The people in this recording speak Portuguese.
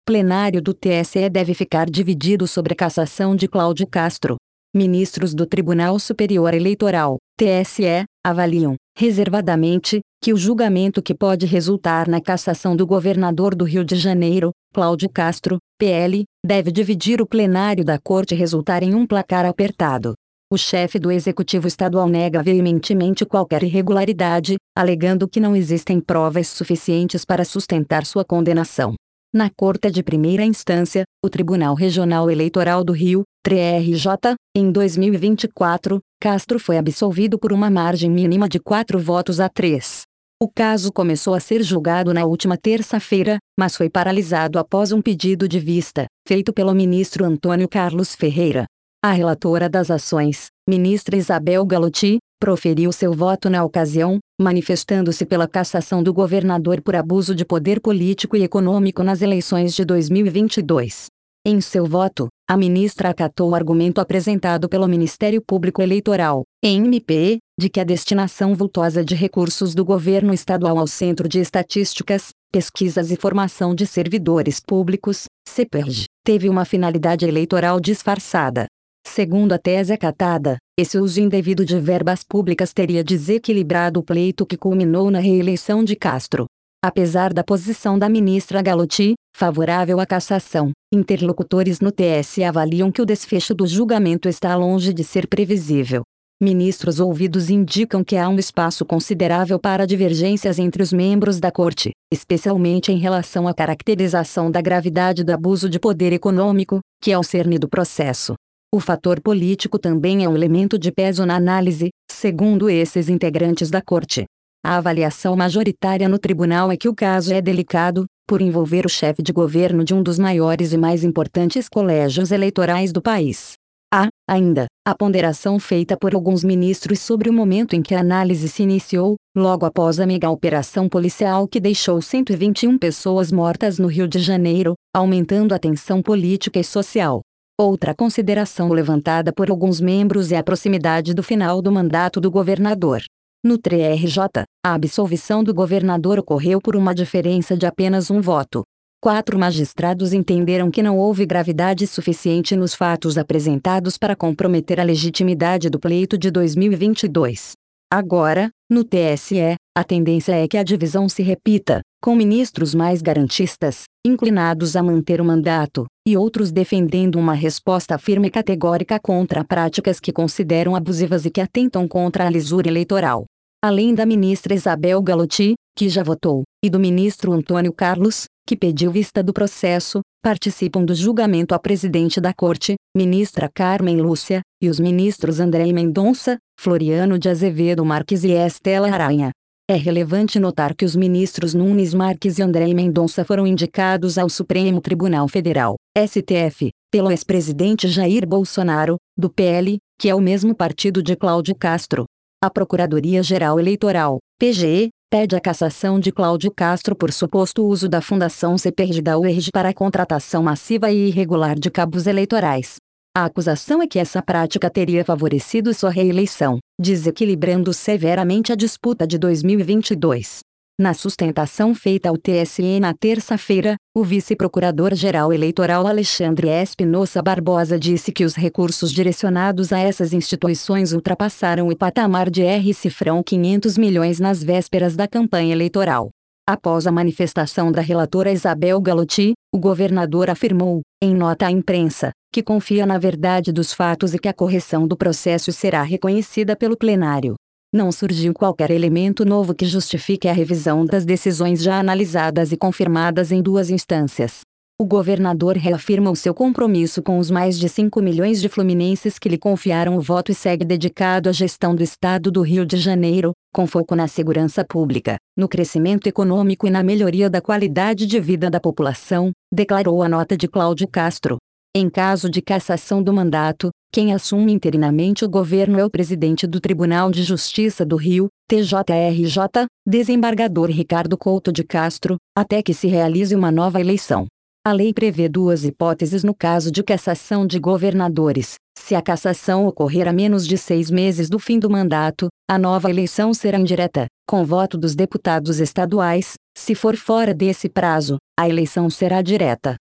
Plenário do TSE deve ficar dividido sobre a cassação de Cláudio Castro. Ministros do Tribunal Superior Eleitoral, TSE, avaliam, reservadamente, que o julgamento que pode resultar na cassação do governador do Rio de Janeiro, Cláudio Castro, PL, deve dividir o plenário da Corte e resultar em um placar apertado. O chefe do Executivo Estadual nega veementemente qualquer irregularidade, alegando que não existem provas suficientes para sustentar sua condenação. Na Corte de Primeira Instância, o Tribunal Regional Eleitoral do Rio, TRJ, em 2024, Castro foi absolvido por uma margem mínima de 4 votos a 3. O caso começou a ser julgado na última terça-feira, mas foi paralisado após um pedido de vista, feito pelo ministro Antônio Carlos Ferreira. A relatora das ações, ministra Isabel Galotti, proferiu seu voto na ocasião, manifestando-se pela cassação do governador por abuso de poder político e econômico nas eleições de 2022. Em seu voto, a ministra acatou o argumento apresentado pelo Ministério Público Eleitoral, MP, de que a destinação vultosa de recursos do governo estadual ao Centro de Estatísticas, Pesquisas e Formação de Servidores Públicos, CEPERJ, teve uma finalidade eleitoral disfarçada. Segundo a tese acatada, esse uso indevido de verbas públicas teria desequilibrado o pleito que culminou na reeleição de Castro. Apesar da posição da ministra Galotti, favorável à cassação, interlocutores no TSE avaliam que o desfecho do julgamento está longe de ser previsível. Ministros ouvidos indicam que há um espaço considerável para divergências entre os membros da Corte, especialmente em relação à caracterização da gravidade do abuso de poder econômico, que é o cerne do processo. O fator político também é um elemento de peso na análise, segundo esses integrantes da Corte. A avaliação majoritária no tribunal é que o caso é delicado, por envolver o chefe de governo de um dos maiores e mais importantes colégios eleitorais do país. Há, ainda, a ponderação feita por alguns ministros sobre o momento em que a análise se iniciou, logo após a mega operação policial que deixou 121 pessoas mortas no Rio de Janeiro, aumentando a tensão política e social. Outra consideração levantada por alguns membros é a proximidade do final do mandato do governador. No TRJ, a absolvição do governador ocorreu por uma diferença de apenas um voto. 4 magistrados entenderam que não houve gravidade suficiente nos fatos apresentados para comprometer a legitimidade do pleito de 2022. Agora, no TSE, a tendência é que a divisão se repita, com ministros mais garantistas, inclinados a manter o mandato, e outros defendendo uma resposta firme e categórica contra práticas que consideram abusivas e que atentam contra a lisura eleitoral. Além da ministra Isabel Galotti, que já votou, e do ministro Antônio Carlos, que pediu vista do processo, participam do julgamento a presidente da Corte, ministra Carmen Lúcia, e os ministros André Mendonça, Floriano de Azevedo Marques e Estela Aranha. É relevante notar que os ministros Nunes Marques e André Mendonça foram indicados ao Supremo Tribunal Federal, STF, pelo ex-presidente Jair Bolsonaro, do PL, que é o mesmo partido de Cláudio Castro. A Procuradoria-Geral Eleitoral, PGE, pede a cassação de Cláudio Castro por suposto uso da Fundação CEPERJ da UERJ para a contratação massiva e irregular de cabos eleitorais. A acusação é que essa prática teria favorecido sua reeleição, desequilibrando severamente a disputa de 2022. Na sustentação feita ao TSE na terça-feira, o vice-procurador-geral eleitoral Alexandre Espinosa Barbosa disse que os recursos direcionados a essas instituições ultrapassaram o patamar de R$ 500 milhões nas vésperas da campanha eleitoral. Após a manifestação da relatora Isabel Galotti, o governador afirmou, em nota à imprensa, que confia na verdade dos fatos e que a correção do processo será reconhecida pelo plenário. Não surgiu qualquer elemento novo que justifique a revisão das decisões já analisadas e confirmadas em 2 instâncias. O governador reafirma o seu compromisso com os mais de 5 milhões de fluminenses que lhe confiaram o voto e segue dedicado à gestão do estado do Rio de Janeiro, com foco na segurança pública, no crescimento econômico e na melhoria da qualidade de vida da população, declarou a nota de Cláudio Castro. Em caso de cassação do mandato, quem assume interinamente o governo é o presidente do Tribunal de Justiça do Rio, TJRJ, desembargador Ricardo Couto de Castro, até que se realize uma nova eleição. A lei prevê 2 hipóteses no caso de cassação de governadores. Se a cassação ocorrer a menos de 6 meses do fim do mandato, a nova eleição será indireta, com voto dos deputados estaduais. Se for fora desse prazo, a eleição será direta.